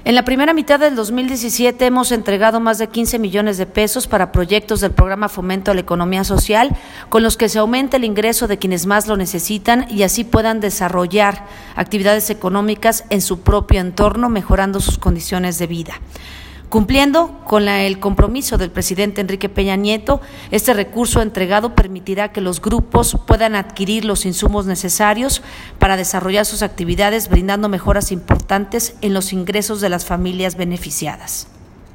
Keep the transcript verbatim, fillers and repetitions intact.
En la primera mitad del dos mil diecisiete hemos entregado más de quince millones de pesos para proyectos del programa Fomento a la Economía Social, con los que se aumenta el ingreso de quienes más lo necesitan y así puedan desarrollar actividades económicas en su propio entorno, mejorando sus condiciones de vida. Cumpliendo con la, el compromiso del presidente Enrique Peña Nieto, este recurso entregado permitirá que los grupos puedan adquirir los insumos necesarios para desarrollar sus actividades, brindando mejoras importantes en los ingresos de las familias beneficiadas.